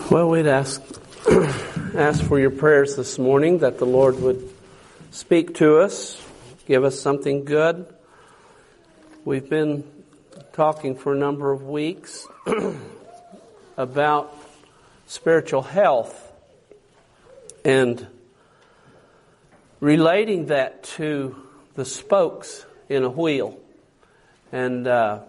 Well, we'd ask for your prayers this morning that the Lord would speak to us, give us something good. We've been talking for a number of weeks about spiritual health and relating that to the spokes in a wheel. And,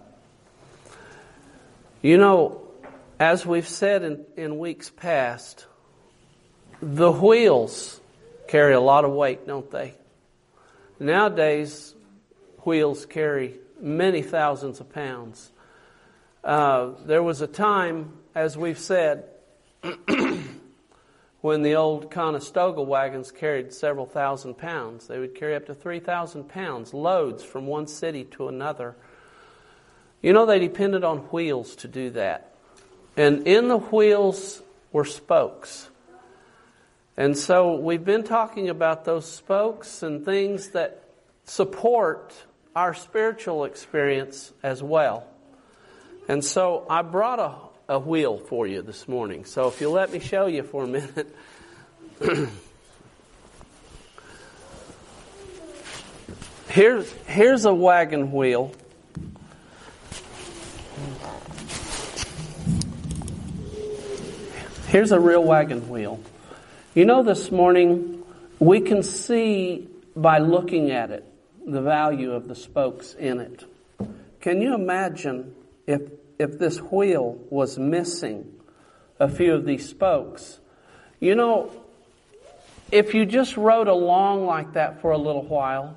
as we've said in weeks past, the wheels carry a lot of weight, don't they? Nowadays, wheels carry many thousands of pounds. There was a time, as we've said, when the old Conestoga wagons carried several thousand pounds. They would carry up to 3,000 pounds, loads from one city to another. They depended on wheels to do that. And in the wheels were spokes. And so we've been talking about those spokes and things that support our spiritual experience as well. And so I brought a wheel for you this morning. So if you'll let me show you for a minute. Here's a wagon wheel. Here's a real wagon wheel. This morning we can see by looking at it the value of the spokes in it. Can you imagine if this wheel was missing a few of these spokes? If you just rode along like that for a little while,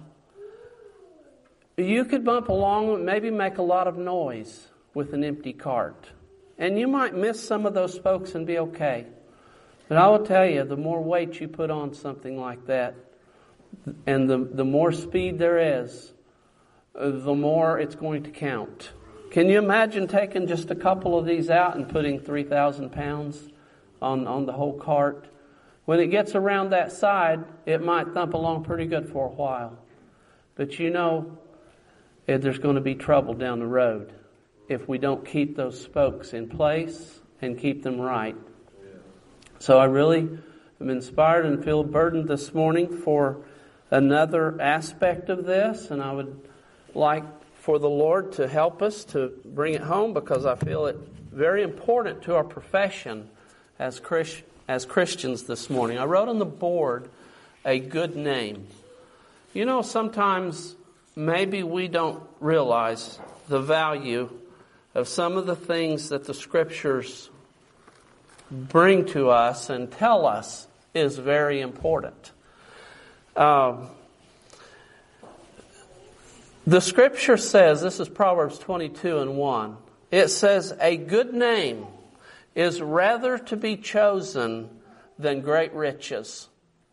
you could bump along and maybe make a lot of noise with an empty cart. And you might miss some of those spokes and be okay. But I will tell you, the more weight you put on something like that, and the more speed there is, the more it's going to count. Can you imagine taking just a couple of these out and putting 3,000 pounds on the whole cart? When it gets around that side, it might thump along pretty good for a while. But there's going to be trouble down the road if we don't keep those spokes in place and keep them right. So I really am inspired and feel burdened this morning for another aspect of this, and I would like for the Lord to help us to bring it home because I feel it very important to our profession as Christians this morning. I wrote on the board a good name. Sometimes maybe we don't realize the value of some of the things that the Scriptures bring to us and tell us is very important. The Scripture says, this is Proverbs 22:1, it says, a good name is rather to be chosen than great riches.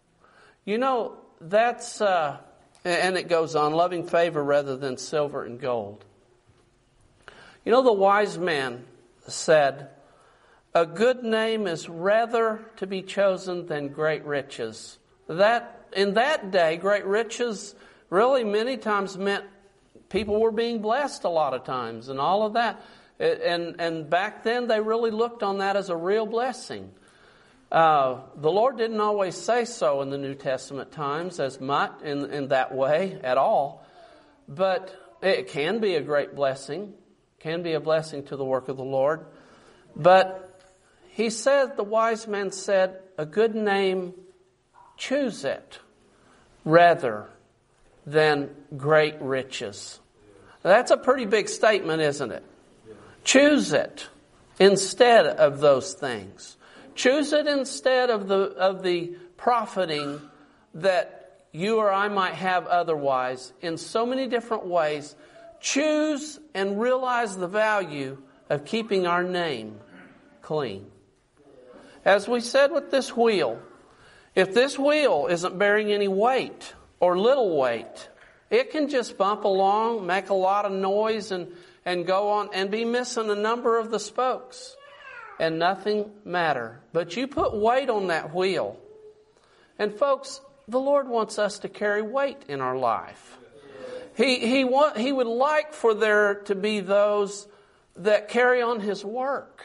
That's, and it goes on, loving favor rather than silver and gold. The wise man said, a good name is rather to be chosen than great riches. That in that day, great riches really many times meant people were being blessed a lot of times and all of that. And back then they really looked on that as a real blessing. The Lord didn't always say so in the New Testament times as much in that way at all. But it can be a great blessing. Can be a blessing to the work of the Lord. But he said, the wise man said, a good name, choose it rather than great riches. That's a pretty big statement, isn't it? Choose it instead of those things. Choose it instead of the profiting that you or I might have otherwise in so many different ways. Choose and realize the value of keeping our name clean. As we said with this wheel, if this wheel isn't bearing any weight or little weight, it can just bump along, make a lot of noise and go on and be missing a number of the spokes and nothing matter. But you put weight on that wheel. And folks, the Lord wants us to carry weight in our life. He would like for there to be those that carry on His work.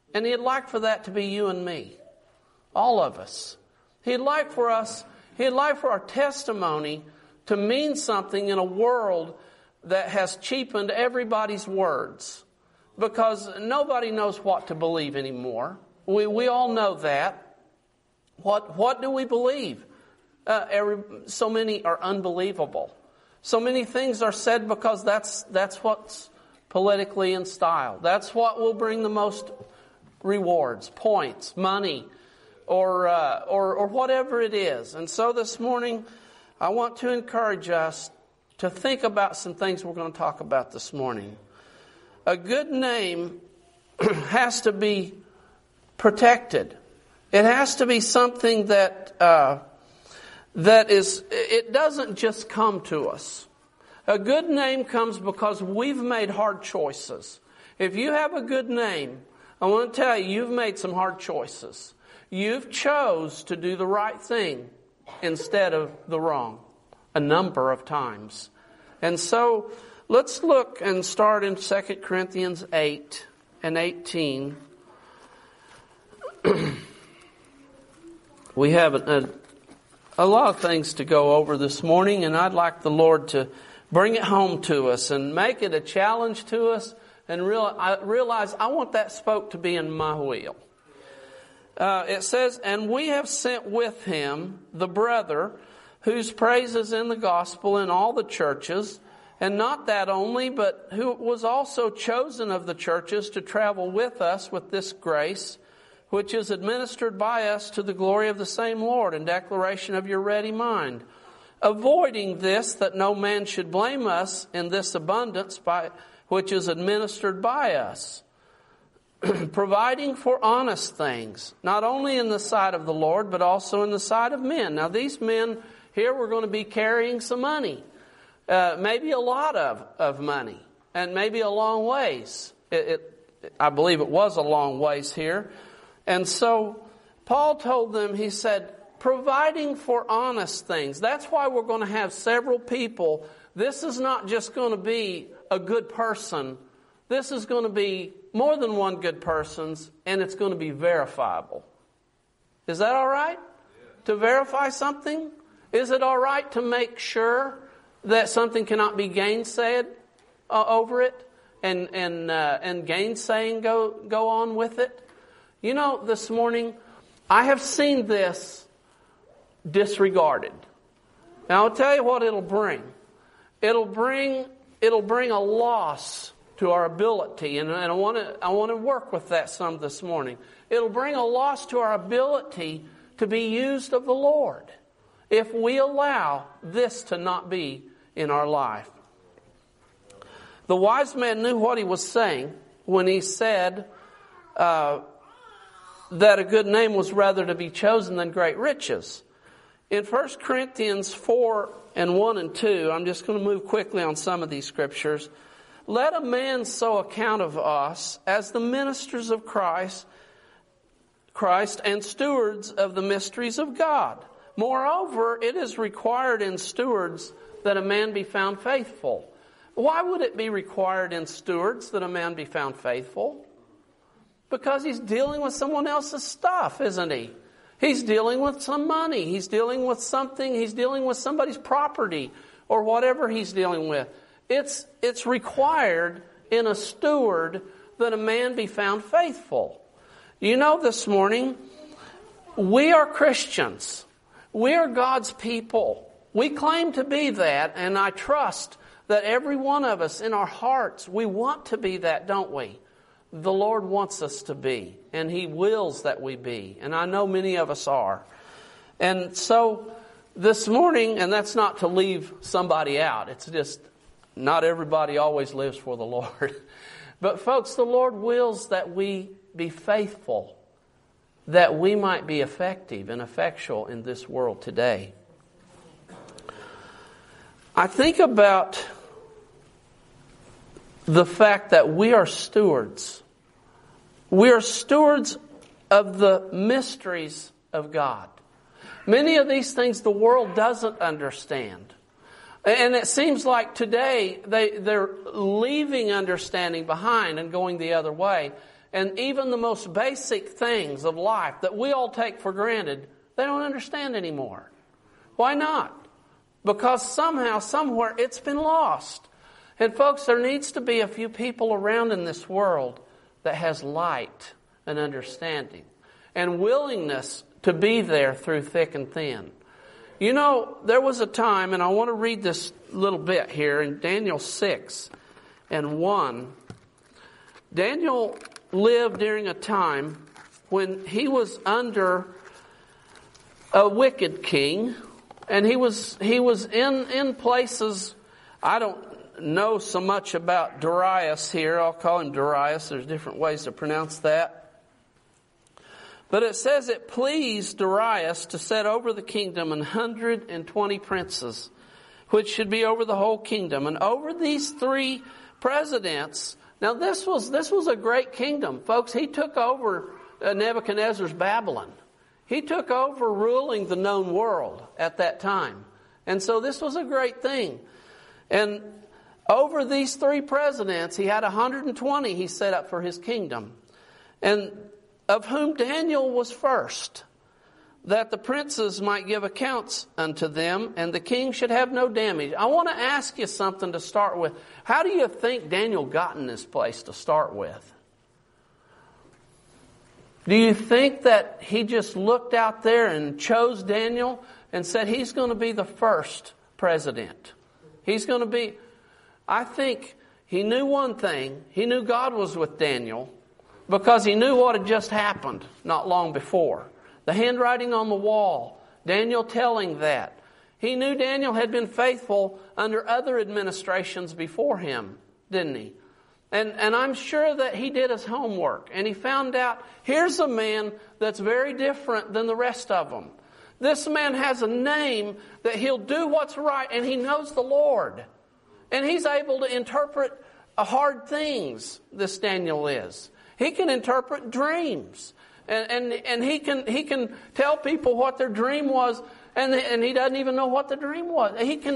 And He'd like for that to be you and me. All of us. He'd like for our testimony to mean something in a world that has cheapened everybody's words. Because nobody knows what to believe anymore. We all know that. What do we believe? So many are unbelievable. So many things are said because that's what's politically in style. That's what will bring the most rewards, points, money, or whatever it is. And so this morning, I want to encourage us to think about some things we're going to talk about this morning. A good name has to be protected. It has to be something that it doesn't just come to us. A good name comes because we've made hard choices. If you have a good name, I want to tell you, you've made some hard choices. You've chose to do the right thing instead of the wrong a number of times. And so let's look and start in 2 Corinthians 8 and 18. We have a lot of things to go over this morning, and I'd like the Lord to bring it home to us and make it a challenge to us, and realize I want that spoke to be in my wheel. It says, "And we have sent with him the brother, whose praise is in the gospel in all the churches, and not that only, but who was also chosen of the churches to travel with us with this grace, which is administered by us to the glory of the same Lord, in declaration of your ready mind. Avoiding this, that no man should blame us in this abundance which is administered by us. Providing for honest things, not only in the sight of the Lord, but also in the sight of men." Now these men here were going to be carrying some money. Maybe a lot of money. And maybe a long ways. I believe it was a long ways here. And so Paul told them, he said, providing for honest things. That's why we're going to have several people. This is not just going to be a good person. This is going to be more than one good person's, and it's going to be verifiable. Is that all right? To verify something? Is it all right to make sure that something cannot be gainsaid over it, and gainsaying go on with it? You know, this morning, I have seen this disregarded. Now, I'll tell you what it'll bring. It'll bring a loss to our ability, and I want to work with that some this morning. It'll bring a loss to our ability to be used of the Lord if we allow this to not be in our life. The wise man knew what he was saying when he said that a good name was rather to be chosen than great riches. In 1 Corinthians 4 and 1 and 2, I'm just going to move quickly on some of these scriptures. "Let a man so account of us as the ministers of Christ and stewards of the mysteries of God. Moreover, it is required in stewards that a man be found faithful." Why would it be required in stewards that a man be found faithful? Because he's dealing with someone else's stuff, isn't he? He's dealing with some money. He's dealing with something. He's dealing with somebody's property or whatever he's dealing with. It's required in a steward that a man be found faithful. You know, this morning, we are Christians. We are God's people. We claim to be that, and I trust that every one of us in our hearts, we want to be that, don't we? The Lord wants us to be, and He wills that we be. And I know many of us are. And so this morning, and that's not to leave somebody out. It's just not everybody always lives for the Lord. But folks, the Lord wills that we be faithful, that we might be effective and effectual in this world today. I think about the fact that we are stewards. We are stewards of the mysteries of God. Many of these things the world doesn't understand. And it seems like today they're leaving understanding behind and going the other way. and even the most basic things of life that we all take for granted, they don't understand anymore. Why not? Because somehow, somewhere, it's been lost. And folks, there needs to be a few people around in this world that has light and understanding and willingness to be there through thick and thin. You know, there was a time, and I want to read this little bit here in Daniel 6:1. Daniel lived during a time when he was under a wicked king, and he was in places. I don't know so much about Darius here. I'll call him Darius. There's different ways to pronounce that. But it says it pleased Darius to set over the kingdom 120 princes, which should be over the whole kingdom. And over these 3 presidents, now this was a great kingdom. Folks, he took over Nebuchadnezzar's Babylon. He took over ruling the known world at that time. And so this was a great thing. And over these 3 presidents, he had 120 he set up for his kingdom. And of whom Daniel was first, that the princes might give accounts unto them, and the king should have no damage. I want to ask you something to start with. How do you think Daniel got in this place to start with? Do you think that he just looked out there and chose Daniel and said he's going to be the first president? He's going to be... I think he knew one thing. He knew God was with Daniel because he knew what had just happened not long before. The handwriting on the wall, Daniel telling that. He knew Daniel had been faithful under other administrations before him, didn't he? And I'm sure that he did his homework and he found out, here's a man that's very different than the rest of them. This man has a name that he'll do what's right, and he knows the Lord. And he's able to interpret hard things, this Daniel is. He can interpret dreams. And he can tell people what their dream was, and he doesn't even know what the dream was.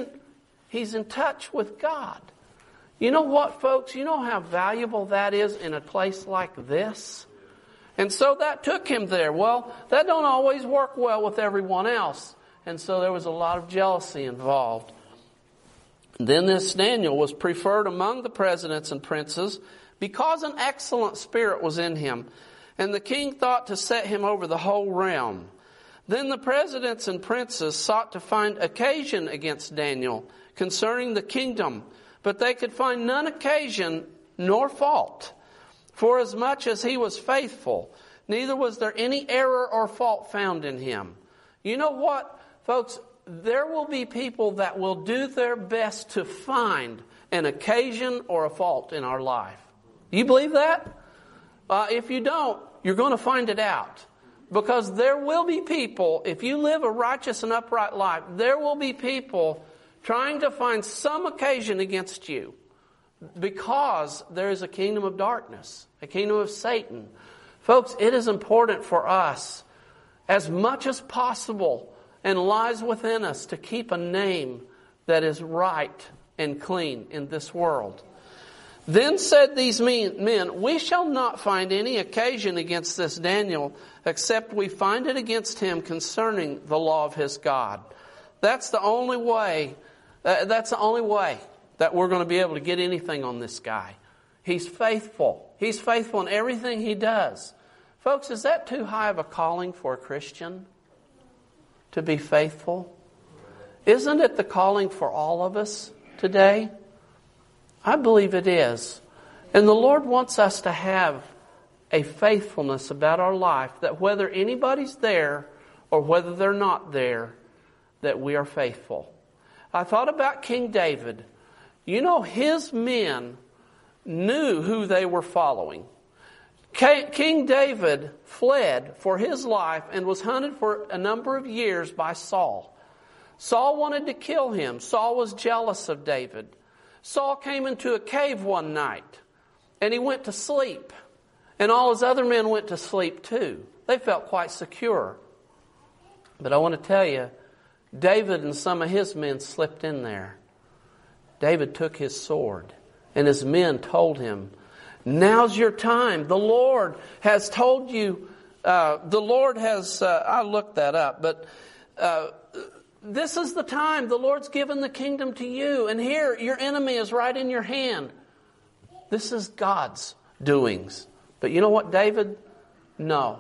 He's in touch with God. You know what, folks? You know how valuable that is in a place like this? And so that took him there. Well, that don't always work well with everyone else. And so there was a lot of jealousy involved. Then this Daniel was preferred among the presidents and princes because an excellent spirit was in him. And the king thought to set him over the whole realm. Then the presidents and princes sought to find occasion against Daniel concerning the kingdom, but they could find none occasion nor fault, for as much as he was faithful, neither was there any error or fault found in him. You know what, folks? There will be people that will do their best to find an occasion or a fault in our life. You believe that? If you don't, you're going to find it out. Because there will be people, if you live a righteous and upright life, there will be people trying to find some occasion against you. Because there is a kingdom of darkness, a kingdom of Satan. Folks, it is important for us, as much as possible, and lies within us, to keep a name that is right and clean in this world. Then said these men, we shall not find any occasion against this Daniel, except we find it against him concerning the law of his God. That's the only way. That's the only way that we're going to be able to get anything on this guy. He's faithful. He's faithful in everything he does. Folks, is that too high of a calling for a Christian? To be faithful? Isn't it the calling for all of us today? I believe it is. And the Lord wants us to have a faithfulness about our life, that whether anybody's there or whether they're not there, that we are faithful. I thought about King David. You know, his men knew who they were following. King David fled for his life and was hunted for a number of years by Saul. Saul wanted to kill him. Saul was jealous of David. Saul came into a cave one night and he went to sleep. And all his other men went to sleep too. They felt quite secure. But I want to tell you, David and some of his men slipped in there. David took his sword and his men told him, Now's your time. The Lord has told you, I looked that up, but this is the time. The Lord's given the kingdom to you. And here, your enemy is right in your hand. This is God's doings. But you know what, David? No.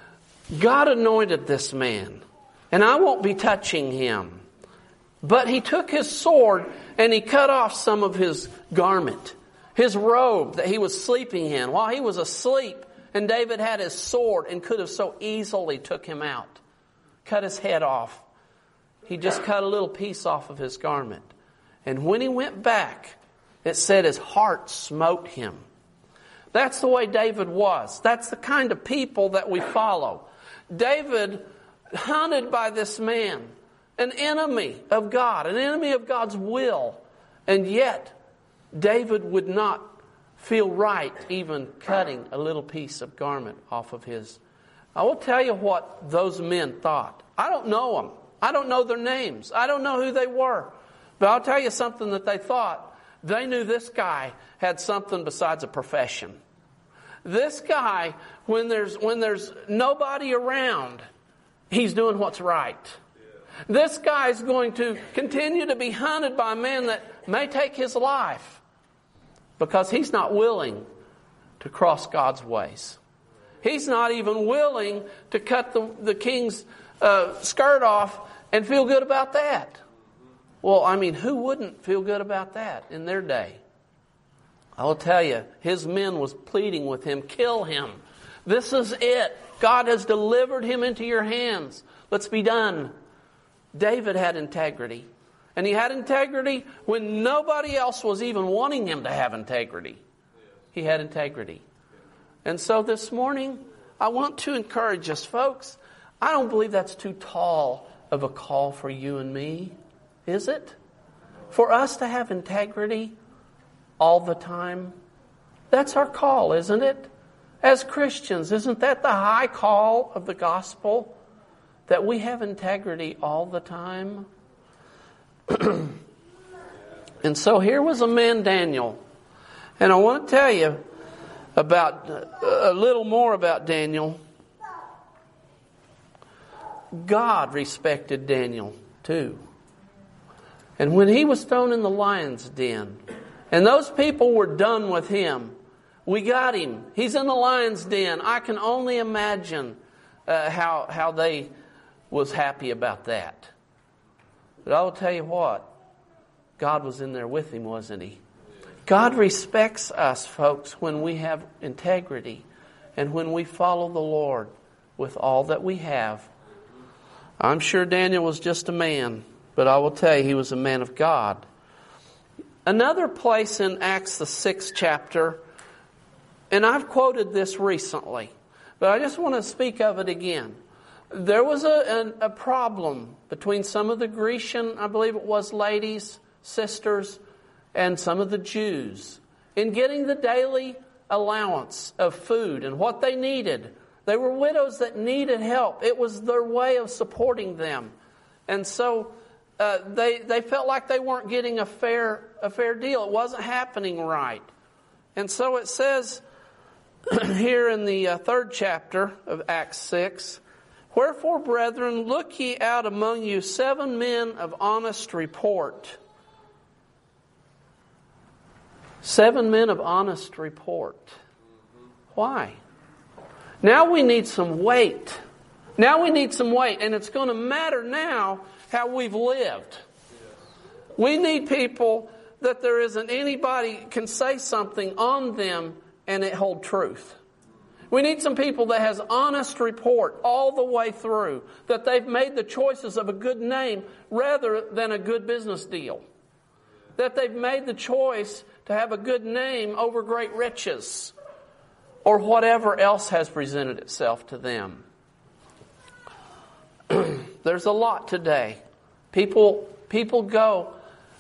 God anointed this man. And I won't be touching him. But he took his sword and he cut off some of his garment. His robe that he was sleeping in. While he was asleep, and David had his sword and could have so easily took him out. Cut his head off. He just cut a little piece off of his garment. And when he went back, it said his heart smote him. That's the way David was. That's the kind of people that we follow. David, hunted by this man, an enemy of God, an enemy of God's will. And yet, David would not feel right even cutting a little piece of garment off of his. I will tell you what those men thought. I don't know them. I don't know their names. I don't know who they were. But I'll tell you something that they thought. They knew this guy had something besides a profession. This guy, when there's nobody around, he's doing what's right. This guy's going to continue to be hunted by a man that may take his life because he's not willing to cross God's ways. He's not even willing to cut the king's skirt off and feel good about that. Well, I mean, who wouldn't feel good about that in their day? I'll tell you, his men was pleading with him, kill him. This is it. God has delivered him into your hands. Let's be done. David had integrity. And he had integrity when nobody else was even wanting him to have integrity. He had integrity. And so this morning, I want to encourage us, folks. I don't believe that's too tall of a call for you and me, is it? For us to have integrity all the time. That's our call, isn't it? As Christians, isn't that the high call of the gospel? That we have integrity all the time? And so here was a man, Daniel. And I want to tell you about a little more about Daniel. God respected Daniel too. And when he was thrown in the lion's den, and those people were done with him, we got him. He's in the lion's den. I can only imagine how they was happy about that. But I will tell you what, God was in there with him, wasn't he? God respects us, folks, when we have integrity and when we follow the Lord with all that we have. I'm sure Daniel was just a man, but I will tell you he was a man of God. Another place in Acts, the 6th chapter, and I've quoted this recently, but I just want to speak of it again. There was a problem between some of the Grecian, I believe it was, ladies, sisters, and some of the Jews in getting the daily allowance of food and what they needed. They were widows that needed help. It was their way of supporting them. And so they felt like they weren't getting a fair deal. It wasn't happening right. And so it says here in the 3rd chapter of Acts 6, "Wherefore, brethren, look ye out among you 7 men of honest report." 7 men of honest report. Why? Now we need some weight. Now we need some weight. And it's going to matter now how we've lived. We need people that there isn't anybody can say something on them and it hold truth. We need some people that has honest report all the way through. That they've made the choices of a good name rather than a good business deal. That they've made the choice to have a good name over great riches. Or whatever else has presented itself to them. There's a lot today. People go,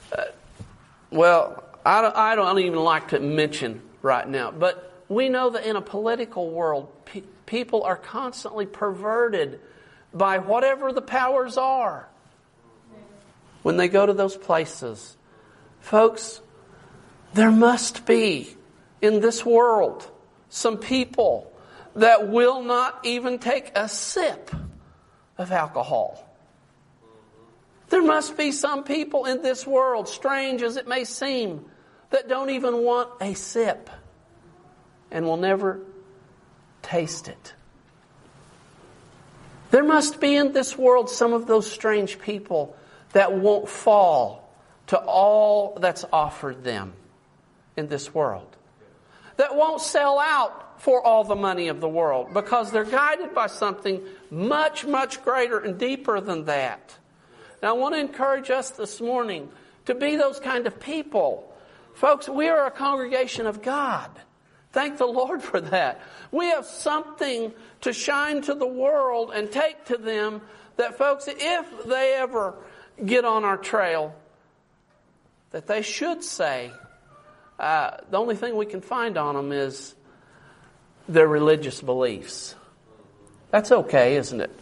I don't even like to mention right now, but we know that in a political world, people are constantly perverted by whatever the powers are when they go to those places. Folks, there must be in this world some people that will not even take a sip of alcohol. There must be some people in this world, strange as it may seem, that don't even want a sip and will never taste it. There must be in this world some of those strange people that won't fall to all that's offered them in this world. That won't sell out for all the money of the world because they're guided by something much, much greater and deeper than that. Now I want to encourage us this morning to be those kind of people. Folks, we are a congregation of God. Thank the Lord for that. We have something to shine to the world and take to them that, folks, if they ever get on our trail, that they should say, the only thing we can find on them is their religious beliefs. That's okay, isn't it?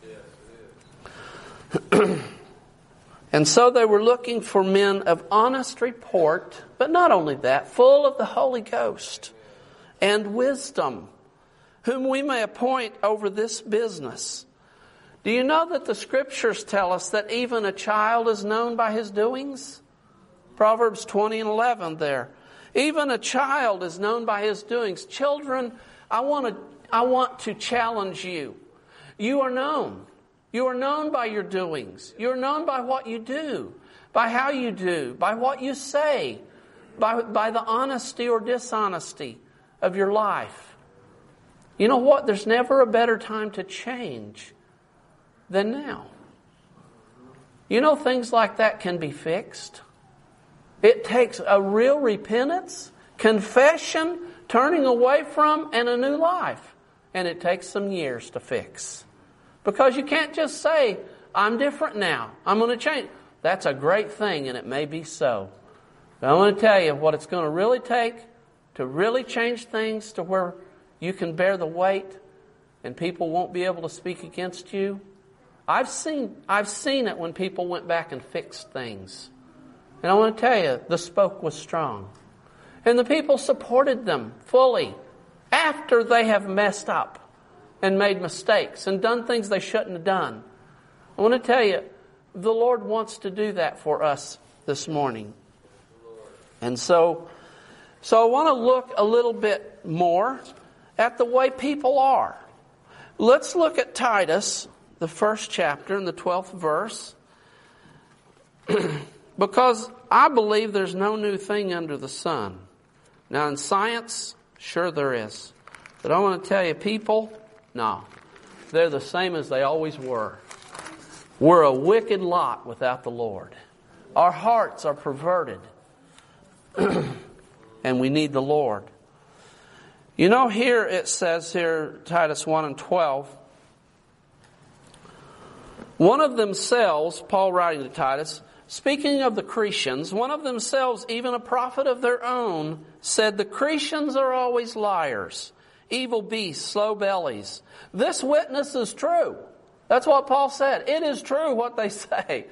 Yes, it is. And so they were looking for men of honest report, but not only that, full of the Holy Ghost and wisdom, whom we may appoint over this business. Do you know that the Scriptures tell us that even a child is known by his doings? Proverbs 20:11 there. Even a child is known by his doings. Children, I want to challenge you. You are known. You are known by your doings. You are known by what you do, by how you do, by what you say, by the honesty or dishonesty of your life. You know what? There's never a better time to change than now. You know, things like that can be fixed. It takes a real repentance, confession, turning away from, and a new life. And it takes some years to fix. Because you can't just say, I'm different now. I'm going to change. That's a great thing, and it may be so. But I want to tell you what it's going to really take to really change things to where you can bear the weight and people won't be able to speak against you. I've seen it when people went back and fixed things. And I want to tell you, the spoke was strong. And the people supported them fully after they have messed up and made mistakes and done things they shouldn't have done. I want to tell you, the Lord wants to do that for us this morning. And so I want to look a little bit more at the way people are. Let's look at Titus, the 1st chapter and the 12th verse. Because I believe there's no new thing under the sun. Now in science, sure there is. But I want to tell you, people, no. They're the same as they always were. We're a wicked lot without the Lord. Our hearts are perverted. And we need the Lord. You know, here it says here, Titus 1:12, one of themselves, Paul writing to Titus, speaking of the Cretans, one of themselves, even a prophet of their own, said, the Cretans are always liars, evil beasts, slow bellies. This witness is true. That's what Paul said. It is true what they say.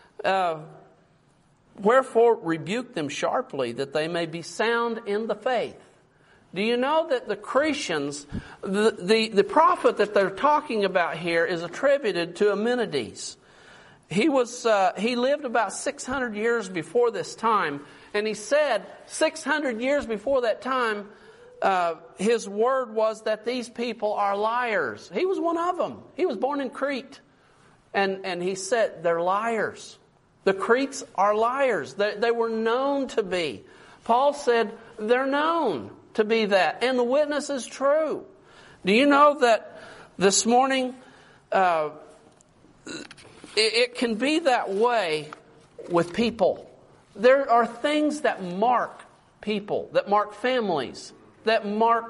Wherefore rebuke them sharply, that they may be sound in the faith. Do you know that the Cretans, the prophet that they're talking about here is attributed to Epimenides. He lived about 600 years before this time, and he said 600 years before that time, his word was that these people are liars. He was one of them. He was born in Crete, and he said they're liars. The Cretes are liars. They were known to be. Paul said they're known to be that, and the witness is true. Do you know that this morning it can be that way with people? There are things that mark people, that mark families, that mark,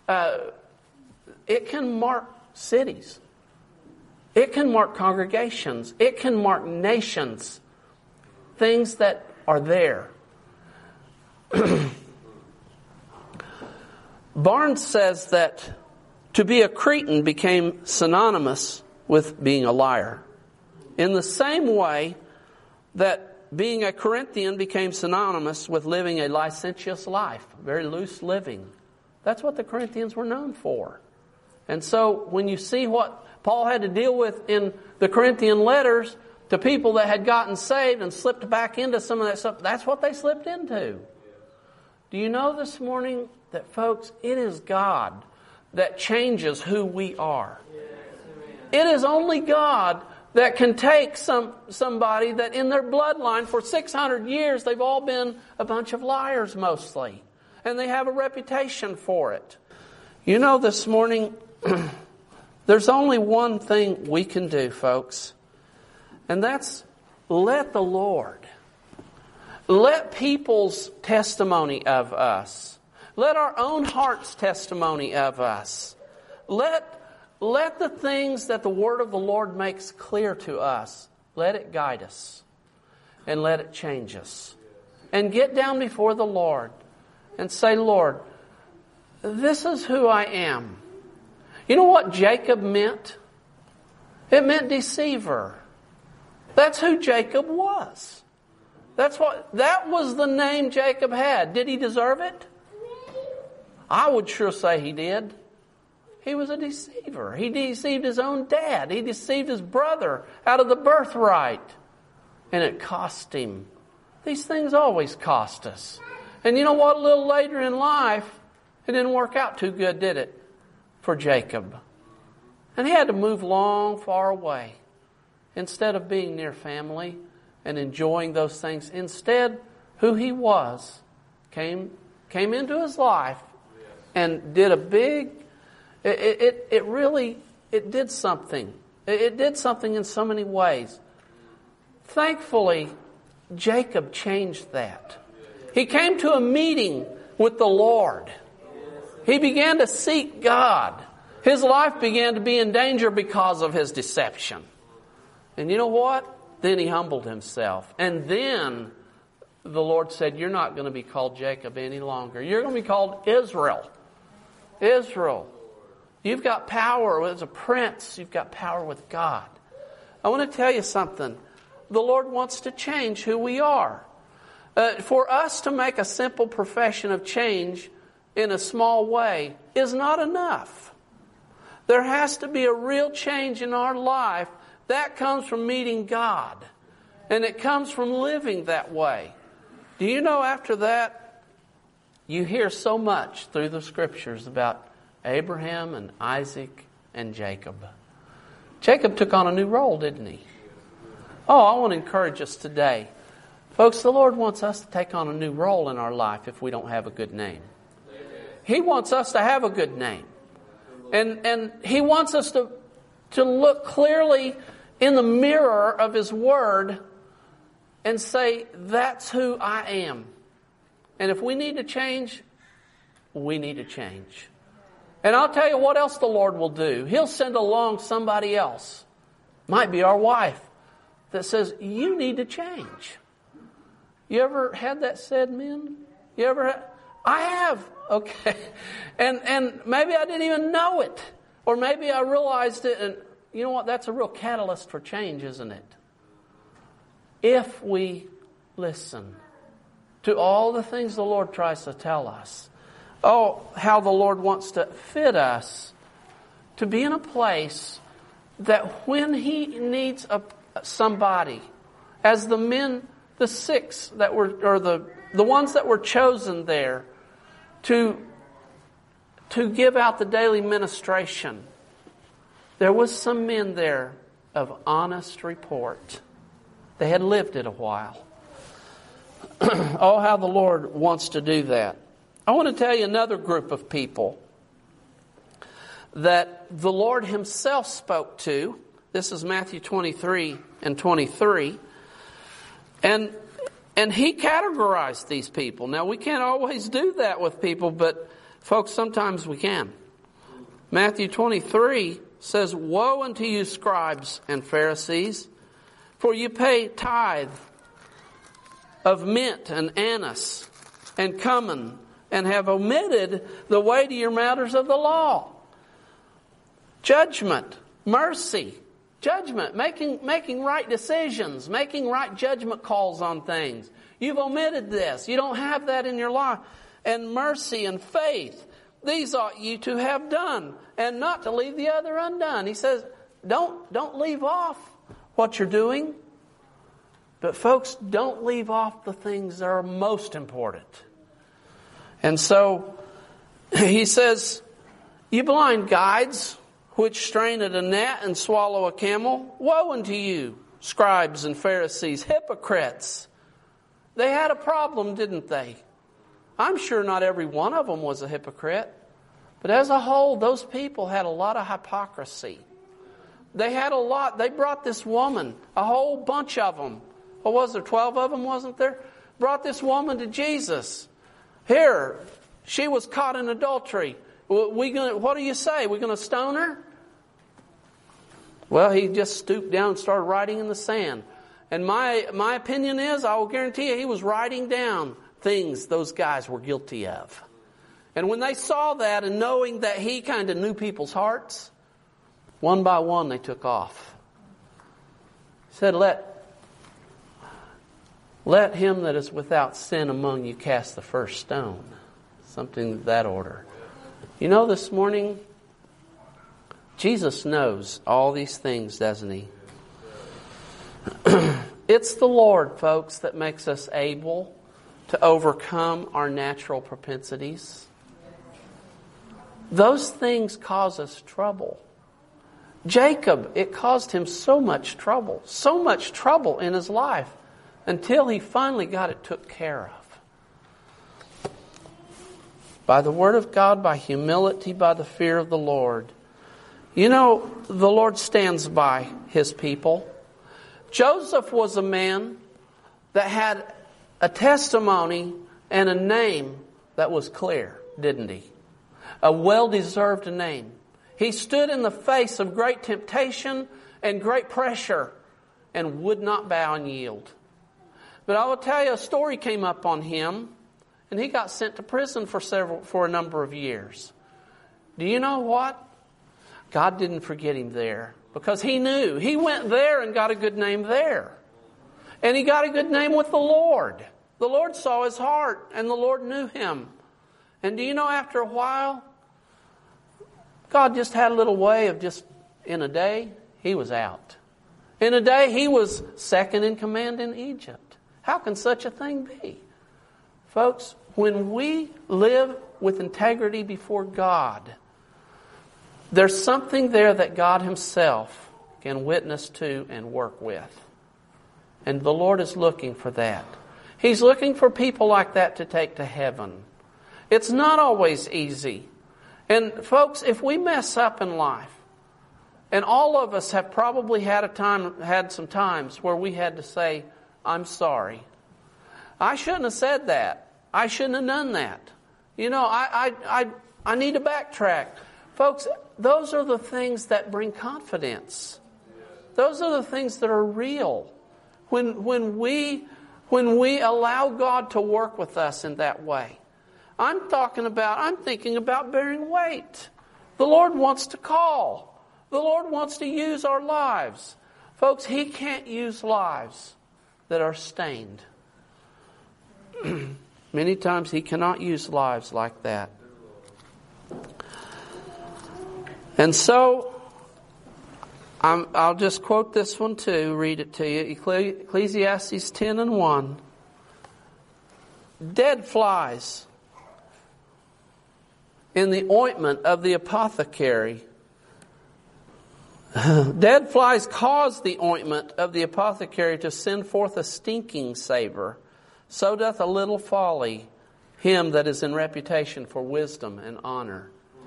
it can mark cities. It can mark congregations. It can mark nations. Things that are there. Barnes says that to be a Cretan became synonymous with being a liar. In the same way that being a Corinthian became synonymous with living a licentious life, very loose living. That's what the Corinthians were known for. And so when you see what Paul had to deal with in the Corinthian letters to people that had gotten saved and slipped back into some of that stuff, that's what they slipped into. Do you know this morning that, folks, it is God that changes who we are. It is only God that can take somebody that in their bloodline for 600 years they've all been a bunch of liars mostly. And they have a reputation for it. You know, this morning, there's only one thing we can do, folks. And that's let the Lord, let people's testimony of us, let our own heart's testimony of us, let the things that the Word of the Lord makes clear to us, let it guide us and let it change us. And get down before the Lord and say, Lord, this is who I am. You know what Jacob meant? It meant deceiver. That's who Jacob was. That was the name Jacob had. Did he deserve it? I would sure say he did. He was a deceiver. He deceived his own dad. He deceived his brother out of the birthright. And it cost him. These things always cost us. And you know what? A little later in life, it didn't work out too good, did it? For Jacob. And he had to move long, far away. Instead of being near family and enjoying those things. Instead, who he was came into his life and did a big... It really did something. It did something in so many ways. Thankfully, Jacob changed that. He came to a meeting with the Lord. He began to seek God. His life began to be in danger because of his deception. And you know what? Then he humbled himself. And then the Lord said, you're not going to be called Jacob any longer. You're going to be called Israel. Israel. You've got power as a prince. You've got power with God. I want to tell you something. The Lord wants to change who we are. For us to make a simple profession of change in a small way is not enough. There has to be a real change in our life. That comes from meeting God. And it comes from living that way. Do you know after that, you hear so much through the Scriptures about Abraham and Isaac and Jacob. Jacob took on a new role, didn't he? Oh, I want to encourage us today. Folks, the Lord wants us to take on a new role in our life if we don't have a good name. He wants us to have a good name. And He wants us to look clearly in the mirror of His Word and say, that's who I am. And if we need to change, we need to change. And I'll tell you what else the Lord will do. He'll send along somebody else. Might be our wife. That says, you need to change. You ever had that said, men? You ever had? I have. Okay. And maybe I didn't even know it. Or maybe I realized it. And you know what? That's a real catalyst for change, isn't it? If we listen to all the things the Lord tries to tell us. Oh, how the Lord wants to fit us to be in a place that when He needs somebody, as the men, the six that were, or the ones that were chosen there to give out the daily ministration, there was some men there of honest report. They had lived it a while. Oh, how the Lord wants to do that. I want to tell you another group of people that the Lord Himself spoke to. This is Matthew 23 and 23. And He categorized these people. Now, we can't always do that with people, but folks, sometimes we can. Matthew 23 says, woe unto you, scribes and Pharisees, for you pay tithe of mint and anise and cumin, and have omitted the weightier matters of the law. Judgment, mercy, Judgment, making right decisions, making right judgment calls on things. You've omitted this. You don't have that in your life. And mercy and faith, these ought you to have done, and not to leave the other undone. He says, don't leave off what you're doing. But folks, don't leave off the things that are most important. And so, he says, you blind guides, which strain at a gnat and swallow a camel, woe unto you, scribes and Pharisees, hypocrites. They had a problem, didn't they? I'm sure not every one of them was a hypocrite. But as a whole, those people had a lot of hypocrisy. They had a lot. They brought this woman, a whole bunch of them. What was there, 12 of them, wasn't there? Brought this woman to Jesus. Here, she was caught in adultery. What do you say? We're going to stone her? Well, he just stooped down and started writing in the sand. And my opinion is, I will guarantee you, he was writing down things those guys were guilty of. And when they saw that, and knowing that he kind of knew people's hearts, one by one they took off. He said, let him that is without sin among you cast the first stone. Something of that order. You know, this morning, Jesus knows all these things, doesn't he? It's the Lord, folks, that makes us able to overcome our natural propensities. Those things cause us trouble. Jacob, it caused him so much trouble in his life, until he finally got it took care of. By the Word of God, by humility, by the fear of the Lord. You know, the Lord stands by His people. Joseph was a man that had a testimony and a name that was clear, didn't he? A well-deserved name. He stood in the face of great temptation and great pressure and would not bow and yield. But I will tell you, a story came up on him, and he got sent to prison for a number of years. Do you know what? God didn't forget him there, because he knew. He went there and got a good name there. And he got a good name with the Lord. The Lord saw his heart, and the Lord knew him. And do you know, after a while, God just had a little way of just, in a day, he was out. In a day, he was second in command in Egypt. How can such a thing be? Folks, when we live with integrity before God, there's something there that God Himself can witness to and work with. And the Lord is looking for that. He's looking for people like that to take to heaven. It's not always easy. And folks, if we mess up in life, and all of us have probably had some times where we had to say, I'm sorry. I shouldn't have said that. I shouldn't have done that. You know, I need to backtrack. Folks, those are the things that bring confidence. Those are the things that are real. When we allow God to work with us in that way. I'm thinking about bearing weight. The Lord wants to call. The Lord wants to use our lives. Folks, He can't use lives that are stained. Many times He cannot use lives like that. And so, I'll just quote this one too, read it to you. Ecclesiastes 10:1. Dead flies in the ointment of the apothecary. Dead flies cause the ointment of the apothecary to send forth a stinking savor. So doth a little folly him that is in reputation for wisdom and honor.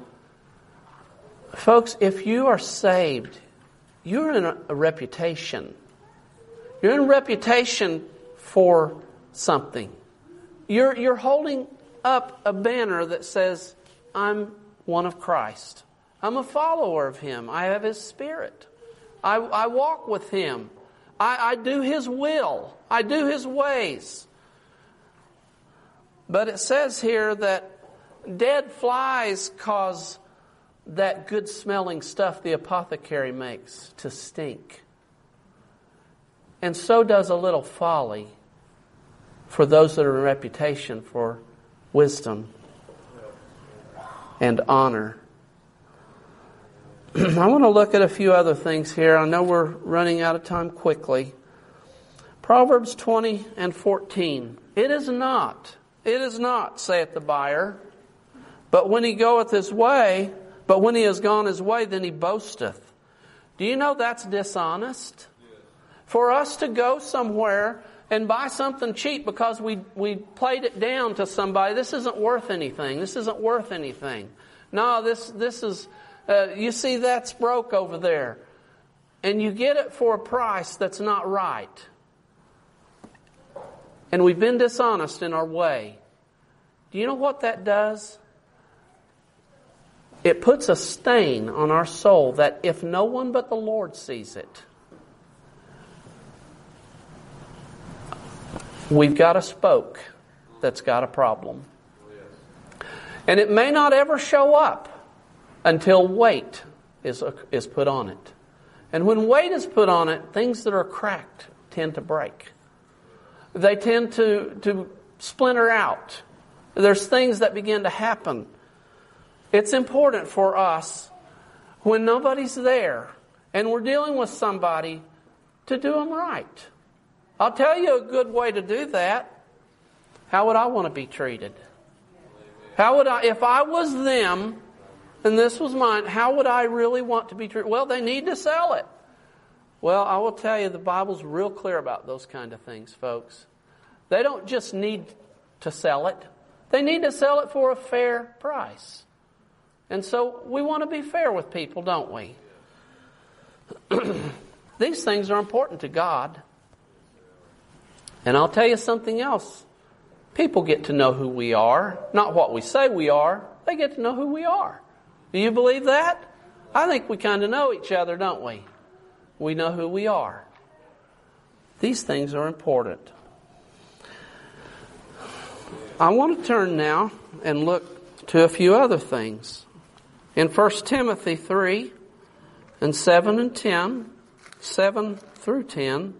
Folks, if you are saved, you're in a reputation. You're in a reputation for something. You're holding up a banner that says, I'm one of Christ. I'm a follower of Him. I have His Spirit. I walk with Him. I do His will. I do His ways. But it says here that dead flies cause that good smelling stuff the apothecary makes to stink. And so does a little folly for those that are in reputation for wisdom and honor. I want to look at a few other things here. I know we're running out of time quickly. Proverbs 20 and 14. It is not, saith the buyer, but when he has gone his way, then he boasteth. Do you know that's dishonest? For us to go somewhere and buy something cheap because we played it down to somebody, this isn't worth anything. This isn't worth anything. No, this is, you see that's broke over there. And you get it for a price that's not right. And we've been dishonest in our way. Do you know what that does? It puts a stain on our soul that if no one but the Lord sees it, we've got a spoke that's got a problem. And it may not ever show up until weight is put on it. And when weight is put on it, things that are cracked tend to break. They tend to splinter out. There's things that begin to happen. It's important for us, when nobody's there and we're dealing with somebody, to do them right. I'll tell you a good way to do that. How would I want to be treated? How would I, if I was them and this was mine, how would I really want to be treated? Well, they need to sell it. Well, I will tell you, the Bible's real clear about those kind of things, folks. They don't just need to sell it. They need to sell it for a fair price. And so we want to be fair with people, don't we? These things are important to God. And I'll tell you something else. People get to know who we are, not what we say we are. They get to know who we are. Do you believe that? I think we kind of know each other, don't we? We know who we are. These things are important. I want to turn now and look to a few other things. In 1 Timothy 3 and 7 and 10, 7 through 10,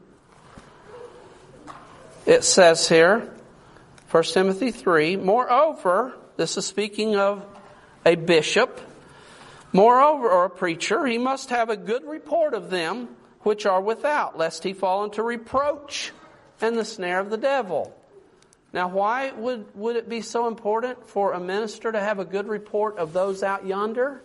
it says here, 1 Timothy 3, moreover, this is speaking of a bishop, moreover, or a preacher, he must have a good report of them which are without, lest he fall into reproach and the snare of the devil. Now, why would it be so important for a minister to have a good report of those out yonder?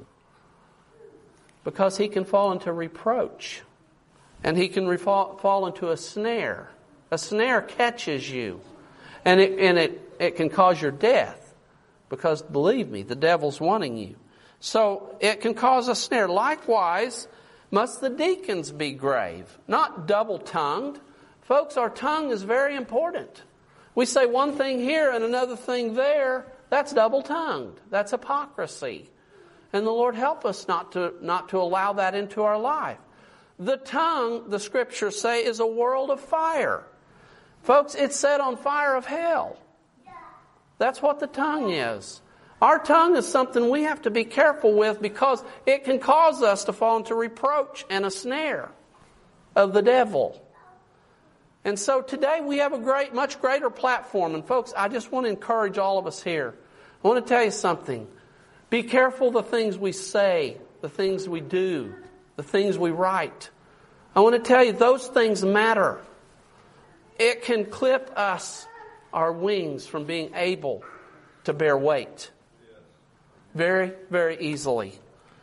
Because he can fall into reproach. And he can fall into a snare. A snare catches you. And it can cause your death. Because, believe me, the devil's wanting you. So, it can cause a snare. Likewise, must the deacons be grave, not double-tongued. Folks, our tongue is very important. We say one thing here and another thing there. That's double-tongued. That's hypocrisy. And the Lord help us not to allow that into our life. The tongue, the Scriptures say, is a world of fire. Folks, it's set on fire of hell. That's what the tongue is. Our tongue is something we have to be careful with because it can cause us to fall into reproach and a snare of the devil. And so today we have a much greater platform. And folks, I just want to encourage all of us here. I want to tell you something. Be careful the things we say, the things we do, the things we write. I want to tell you, those things matter. It can clip us, our wings, from being able to bear weight. Very, very easily.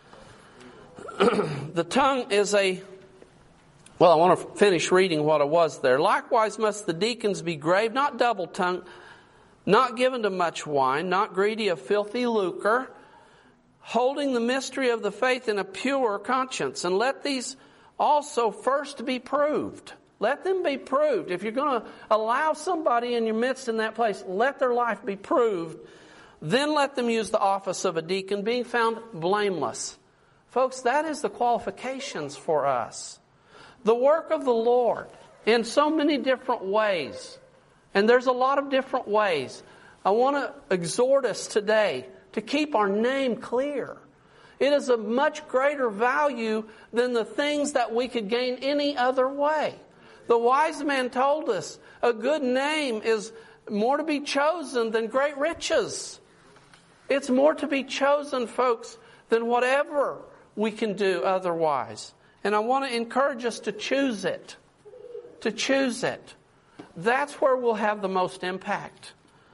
The tongue is well, I want to finish reading what it was there. Likewise must the deacons be grave, not double-tongued, not given to much wine, not greedy of filthy lucre, holding the mystery of the faith in a pure conscience. And let these also first be proved. Let them be proved. If you're going to allow somebody in your midst in that place, let their life be proved. Then let them use the office of a deacon, being found blameless. Folks, that is the qualifications for us. The work of the Lord in so many different ways. And there's a lot of different ways. I want to exhort us today to keep our name clear. It is of much greater value than the things that we could gain any other way. The wise man told us a good name is more to be chosen than great riches. It's more to be chosen, folks, than whatever we can do otherwise. And I want to encourage us to choose it. To choose it. That's where we'll have the most impact.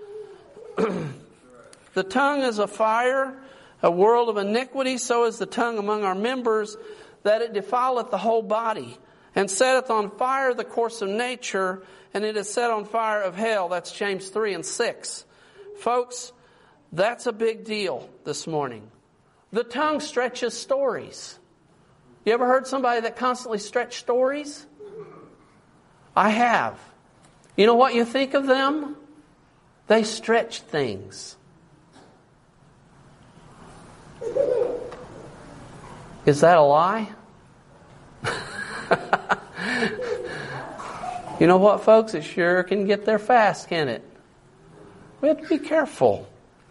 The tongue is a fire, a world of iniquity. So is the tongue among our members, that it defileth the whole body, and setteth on fire the course of nature, and it is set on fire of hell. That's James 3:6. Folks, that's a big deal this morning. The tongue stretches stories. You ever heard somebody that constantly stretched stories? I have. You know what you think of them? They stretch things. Is that a lie? You know what, folks? It sure can get there fast, can't it? We have to be careful.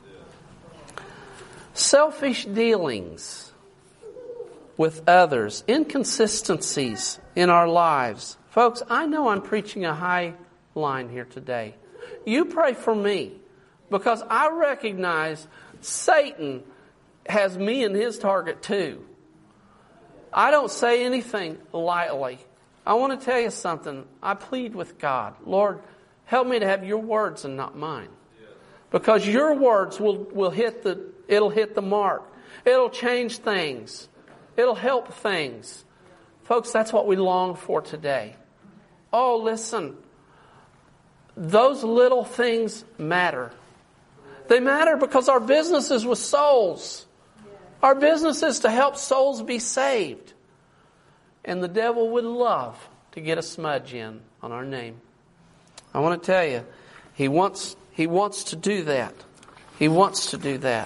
Selfish dealings with others, inconsistencies in our lives. Folks, I know I'm preaching a high line here today. You pray for me, because I recognize Satan has me in his target too. I don't say anything lightly. I want to tell you something. I plead with God, Lord, help me to have your words and not mine. Because your words will hit the mark. It'll change things. It'll help things. Folks, that's what we long for today. Oh, listen. Those little things matter. They matter because our business is with souls. Our business is to help souls be saved. And the devil would love to get a smudge in on our name. I want to tell you, he wants to do that. He wants to do that.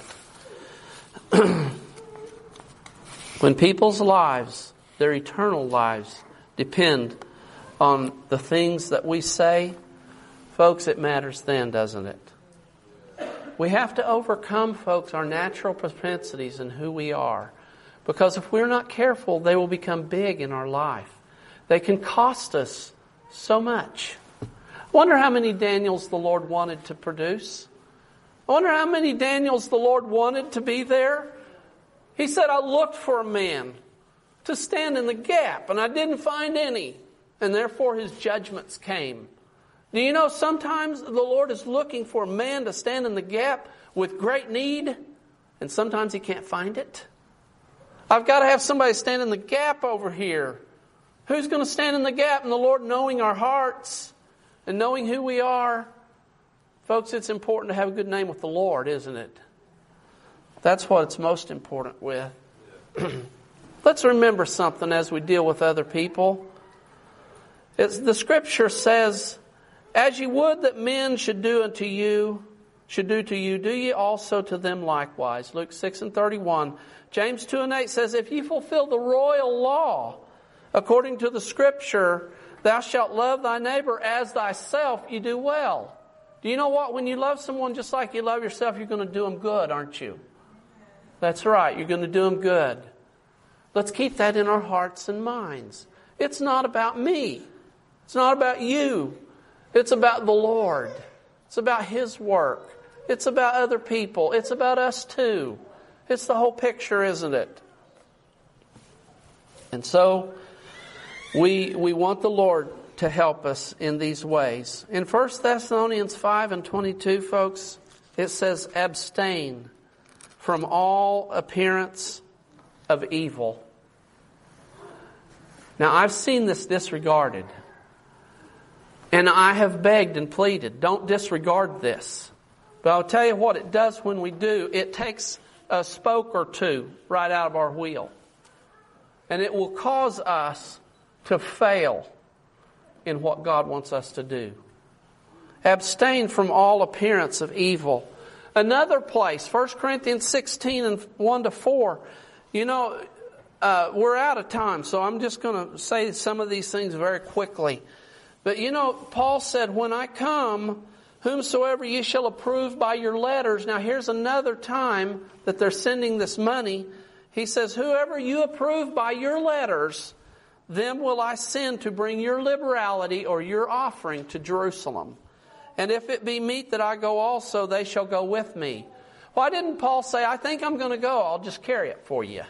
When people's lives, their eternal lives, depend on the things that we say, folks, it matters then, doesn't it? We have to overcome, folks, our natural propensities and who we are. Because if we're not careful, they will become big in our life. They can cost us so much. I wonder how many Daniels the Lord wanted to produce. I wonder how many Daniels the Lord wanted to be there. He said, I looked for a man to stand in the gap, and I didn't find any. And therefore his judgments came. Do you know sometimes the Lord is looking for a man to stand in the gap with great need, and sometimes he can't find it? I've got to have somebody stand in the gap over here. Who's going to stand in the gap? And the Lord, knowing our hearts and knowing who we are. Folks, it's important to have a good name with the Lord, isn't it? That's what it's most important with. Let's remember something as we deal with other people. The Scripture says, as ye would that men should do to you, do ye also to them likewise. Luke 6:31. James 2:8 says, if ye fulfill the royal law, according to the Scripture, thou shalt love thy neighbor as thyself, you do well. Do you know what? When you love someone just like you love yourself, you're going to do them good, aren't you? That's right. You're going to do them good. Let's keep that in our hearts and minds. It's not about me. It's not about you. It's about the Lord. It's about His work. It's about other people. It's about us too. It's the whole picture, isn't it? And so we want the Lord to help us in these ways. In 1 Thessalonians 5:22, folks, it says, abstain from all appearance of evil. Now, I've seen this disregarded. And I have begged and pleaded, don't disregard this. But I'll tell you what it does when we do. It takes a spoke or two right out of our wheel. And it will cause us to fail in what God wants us to do. Abstain from all appearance of evil. Another place, 1 Corinthians 16:1-4. You know, we're out of time, so I'm just going to say some of these things very quickly. But you know, Paul said, when I come, whomsoever ye shall approve by your letters. Now here's another time that they're sending this money. He says, whoever you approve by your letters, them will I send to bring your liberality or your offering to Jerusalem. And if it be meet that I go also, they shall go with me. Why didn't Paul say, I think I'm going to go, I'll just carry it for you?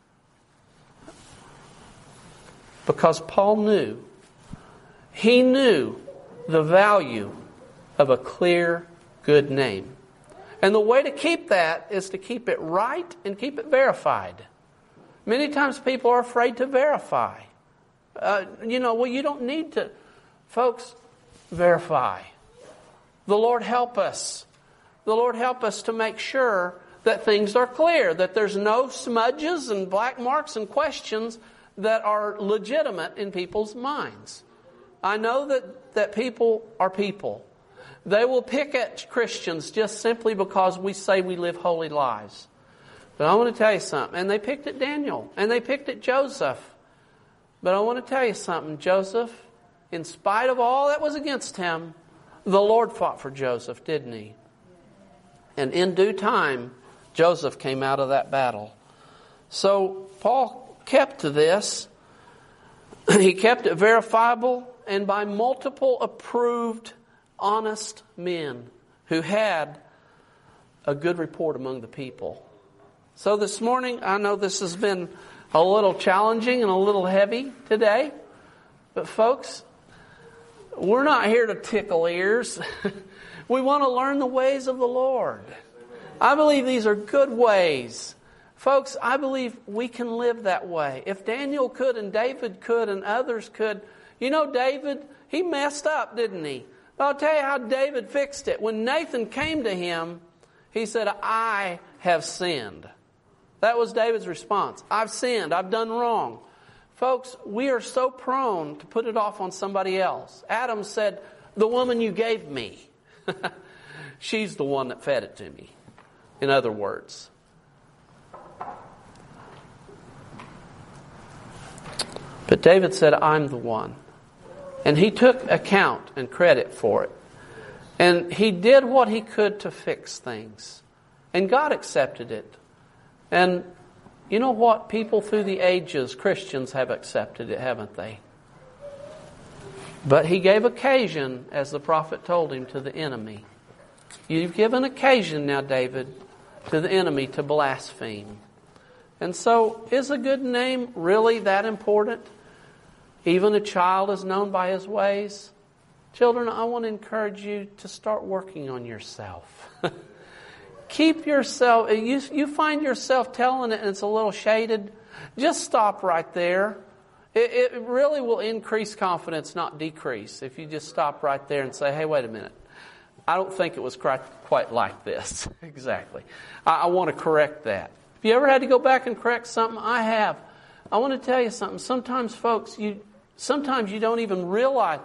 Because Paul knew. He knew the value of a clear, good name. And the way to keep that is to keep it right and keep it verified. Many times people are afraid to verify. You don't need to. Folks, verify. The Lord help us. The Lord help us to make sure that things are clear, that there's no smudges and black marks and questions that are legitimate in people's minds. I know that people are people. They will pick at Christians just simply because we say we live holy lives. But I want to tell you something. And they picked at Daniel. And they picked at Joseph. But I want to tell you something. Joseph, in spite of all that was against him, the Lord fought for Joseph, didn't He? And in due time, Joseph came out of that battle. So Paul kept to this. He kept it verifiable and by multiple approved, honest men who had a good report among the people. So this morning, I know this has been a little challenging and a little heavy today. But folks, we're not here to tickle ears. We want to learn the ways of the Lord. I believe these are good ways. Folks, I believe we can live that way. If Daniel could and David could and others could. You know, David, he messed up, didn't he? But I'll tell you how David fixed it. When Nathan came to him, he said, I have sinned. That was David's response. I've sinned. I've done wrong. Folks, we are so prone to put it off on somebody else. Adam said, the woman you gave me, she's the one that fed it to me. In other words. But David said, I'm the one. And he took account and credit for it. And he did what he could to fix things. And God accepted it. And you know what? People through the ages, Christians have accepted it, haven't they? But he gave occasion, as the prophet told him, to the enemy. You've given occasion now, David, to the enemy to blaspheme. And so, is a good name really that important? Even a child is known by his ways. Children, I want to encourage you to start working on yourself. Keep yourself, you find yourself telling it and it's a little shaded, just stop right there. It really will increase confidence, not decrease, if you just stop right there and say, hey, wait a minute. I don't think it was quite like this. Exactly. I want to correct that. Have you ever had to go back and correct something? I have. I want to tell you something. Sometimes, folks, sometimes you don't even realize.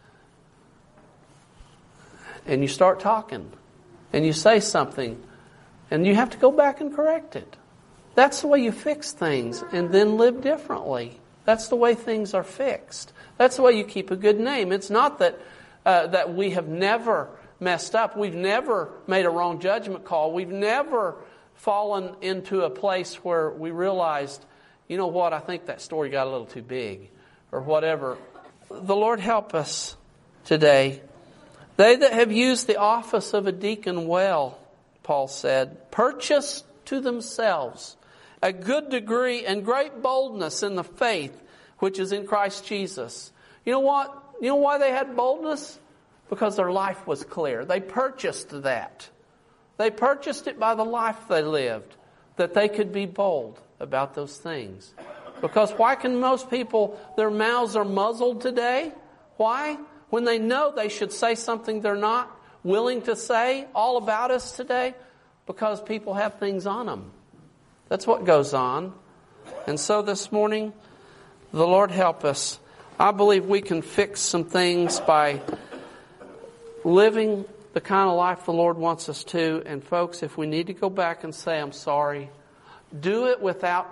And you start talking. And you say something. And you have to go back and correct it. That's the way you fix things and then live differently. That's the way things are fixed. That's the way you keep a good name. It's not that we have never messed up. We've never made a wrong judgment call. We've never fallen into a place where we realized, you know what, I think that story got a little too big or whatever. The Lord help us today. They that have used the office of a deacon well, Paul said, purchase to themselves a good degree and great boldness in the faith which is in Christ Jesus. You know what? You know why they had boldness? Because their life was clear. They purchased that. They purchased it by the life they lived, that they could be bold about those things. Because why can most people, their mouths are muzzled today? Why? When they know they should say something they're not willing to say all about us today, because people have things on them. That's what goes on. And so this morning, the Lord help us. I believe we can fix some things by living the kind of life the Lord wants us to. And folks, if we need to go back and say, I'm sorry, do it without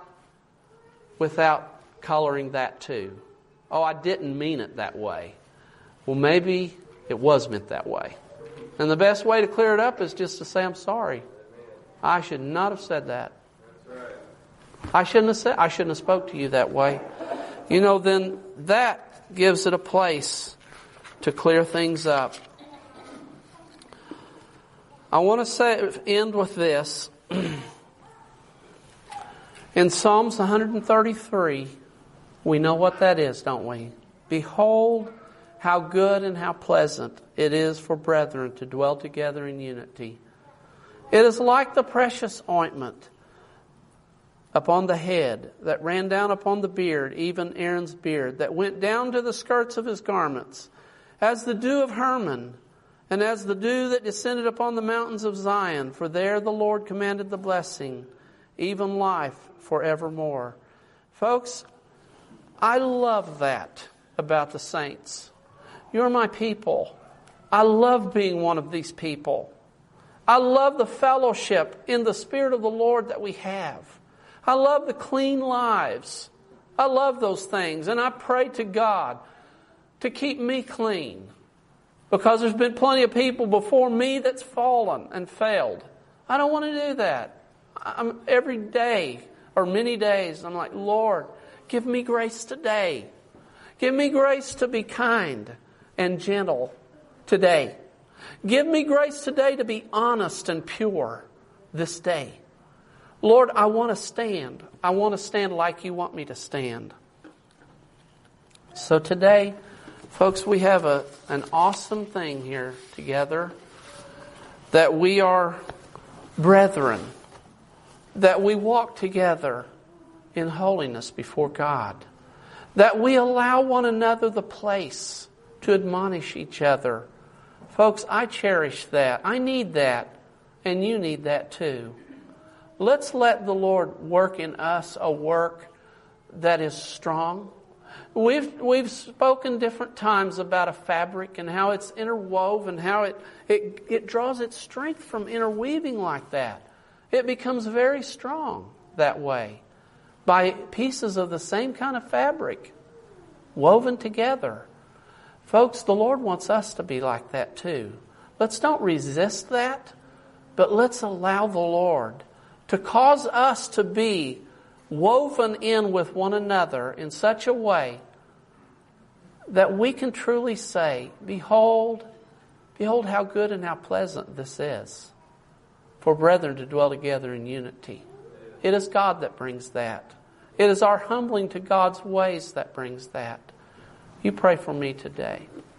coloring that too. Oh, I didn't mean it that way. Well, maybe it was meant that way. And the best way to clear it up is just to say, I'm sorry. I should not have said that. I shouldn't have spoke to you that way. Then that gives it a place to clear things up. I want to end with this. In Psalms 133, we know what that is, don't we? Behold, how good and how pleasant it is for brethren to dwell together in unity. It is like the precious ointment upon the head that ran down upon the beard, even Aaron's beard, that went down to the skirts of his garments, as the dew of Hermon, and as the dew that descended upon the mountains of Zion. For there the Lord commanded the blessing, even life forevermore. Folks, I love that about the saints. You're my people. I love being one of these people. I love the fellowship in the Spirit of the Lord that we have. I love the clean lives. I love those things. And I pray to God to keep me clean. Because there's been plenty of people before me that's fallen and failed. I don't want to do that. Every day or many days, I'm like, Lord, give me grace today. Give me grace to be kind and gentle today. Give me grace today to be honest and pure this day. Lord, I want to stand. I want to stand like you want me to stand. So today, folks, we have an awesome thing here together, that we are brethren, that we walk together in holiness before God, that we allow one another the place to admonish each other. Folks, I cherish that. I need that, and you need that too. Let's let the Lord work in us a work that is strong. We've spoken different times about a fabric and how it's interwoven, how it draws its strength from interweaving like that. It becomes very strong that way by pieces of the same kind of fabric woven together. Folks, the Lord wants us to be like that too. Let's don't resist that, but let's allow the Lord to cause us to be woven in with one another in such a way that we can truly say, behold how good and how pleasant this is for brethren to dwell together in unity. It is God that brings that. It is our humbling to God's ways that brings that. You pray for me today.